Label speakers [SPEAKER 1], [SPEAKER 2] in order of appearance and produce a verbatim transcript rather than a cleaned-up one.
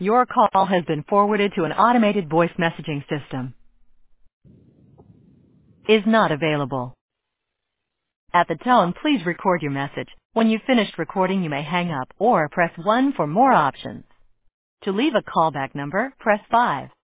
[SPEAKER 1] Your call has been forwarded to an automated voice messaging system. Is not available. At the tone, please record your message. When you've finished recording, you may hang up or press one for more options. To leave a callback number, press five.